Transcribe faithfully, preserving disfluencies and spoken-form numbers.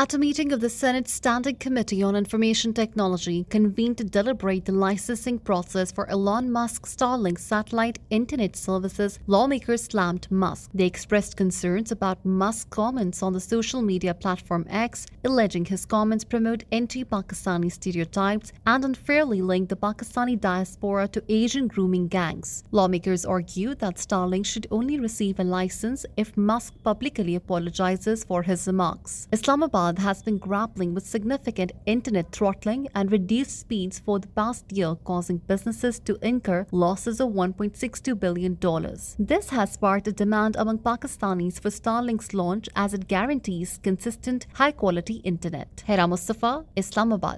At a meeting of the Senate Standing Committee on Information Technology convened to deliberate the licensing process for Elon Musk's Starlink satellite internet services, lawmakers slammed Musk. They expressed concerns about Musk's comments on the social media platform X, alleging his comments promote anti-Pakistani stereotypes and unfairly link the Pakistani diaspora to Asian grooming gangs. Lawmakers argued that Starlink should only receive a license if Musk publicly apologizes for his remarks. Islamabad has been grappling with significant internet throttling and reduced speeds for the past year, causing businesses to incur losses of one point six two billion dollars. This has sparked a demand among Pakistanis for Starlink's launch as it guarantees consistent, high-quality internet. Hera Mustafa, Islamabad.